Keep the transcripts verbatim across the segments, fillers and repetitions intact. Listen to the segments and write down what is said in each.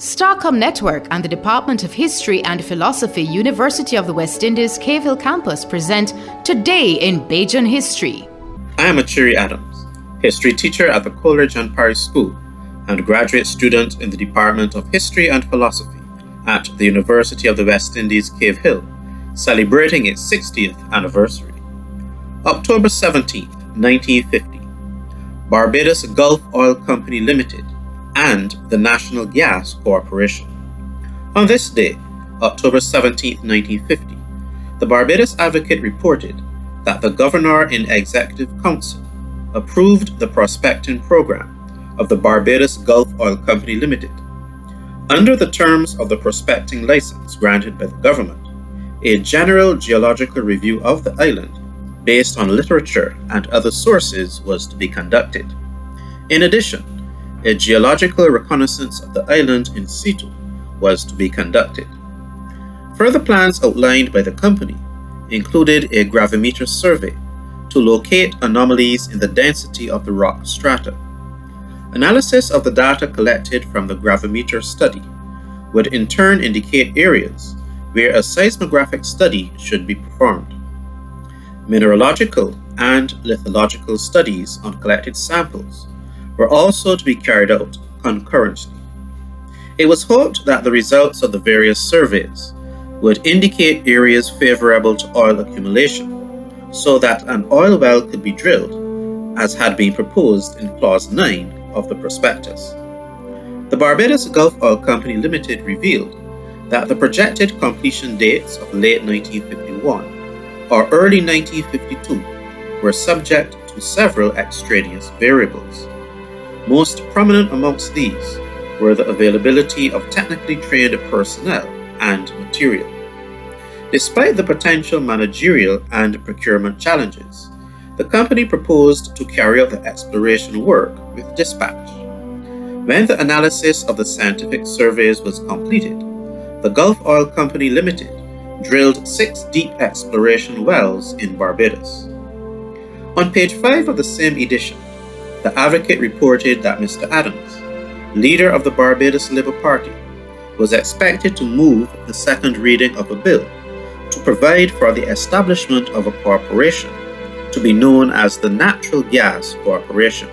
Starcom Network and the Department of History and Philosophy, University of the West Indies, Cave Hill Campus present Today in Bajan History. I am Achiri Adams, history teacher at the Coleridge and Parry School and graduate student in the Department of History and Philosophy at the University of the West Indies, Cave Hill, celebrating its sixtieth anniversary. October seventeenth, nineteen fifty, Barbados Gulf Oil Company Limited and the National Gas Corporation. On this day, October seventeenth, nineteen fifty, the Barbados Advocate reported that the Governor in Executive Council approved the prospecting program of the Barbados Gulf Oil Company Limited. Under the terms of the prospecting license granted by the government, a general geological review of the island based on literature and other sources was to be conducted. In addition, a geological reconnaissance of the island in situ was to be conducted. Further plans outlined by the company included a gravimeter survey to locate anomalies in the density of the rock strata. Analysis of the data collected from the gravimeter study would in turn indicate areas where a seismographic study should be performed. Mineralogical and lithological studies on collected samples were also to be carried out concurrently. It was hoped that the results of the various surveys would indicate areas favorable to oil accumulation so that an oil well could be drilled, as had been proposed in Clause nine of the prospectus. The Barbados Gulf Oil Company Limited revealed that the projected completion dates of late nineteen fifty-one or early nineteen fifty-two were subject to several extraneous variables. Most prominent amongst these were the availability of technically trained personnel and material. Despite the potential managerial and procurement challenges, the company proposed to carry out the exploration work with dispatch. When the analysis of the scientific surveys was completed, the Gulf Oil Company Limited drilled six deep exploration wells in Barbados. On page five of the same edition, the Advocate reported that Mister Adams, leader of the Barbados Labour Party, was expected to move the second reading of a bill to provide for the establishment of a corporation to be known as the Natural Gas Corporation.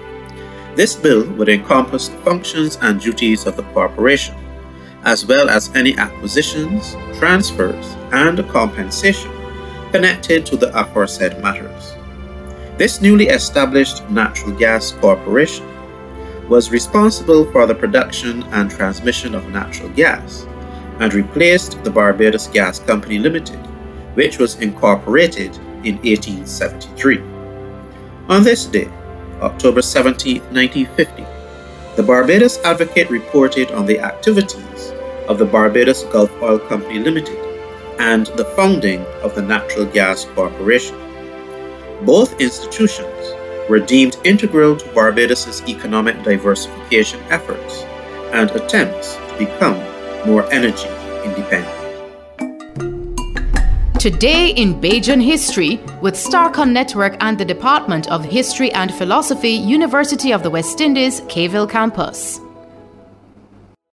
This bill would encompass the functions and duties of the corporation, as well as any acquisitions, transfers, and compensation connected to the aforesaid matters. This newly established Natural Gas Corporation was responsible for the production and transmission of natural gas and replaced the Barbados Gas Company Limited, which was incorporated in eighteen seventy-three. On this day, October seventeenth, nineteen fifty, the Barbados Advocate reported on the activities of the Barbados Gulf Oil Company Limited and the founding of the Natural Gas Corporation. Both institutions were deemed integral to Barbados's economic diversification efforts and attempts to become more energy independent. Today in Bajan History with Starcom Network and the Department of History and Philosophy, University of the West Indies, Cave Hill Campus.